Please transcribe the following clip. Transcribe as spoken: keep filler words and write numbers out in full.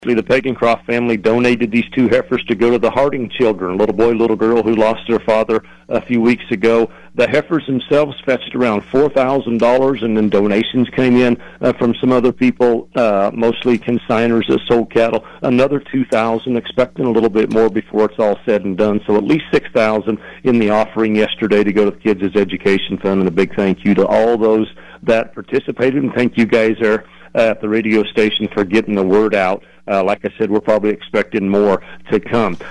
The Pagencroft family donated these two heifers to go to the Harding children, a little boy, little girl who lost their father a few weeks ago. The heifers themselves fetched around four thousand dollars, and then donations came in uh, from some other people, uh, mostly consigners that sold cattle, another two thousand dollars, expecting a little bit more before it's all said and done. So at least six thousand dollars in the offering yesterday to go to the Kids' Education Fund, and a big thank you to all those that participated, and thank you guys there at the radio station for getting the word out. Uh, like I said, we're probably expecting more to come.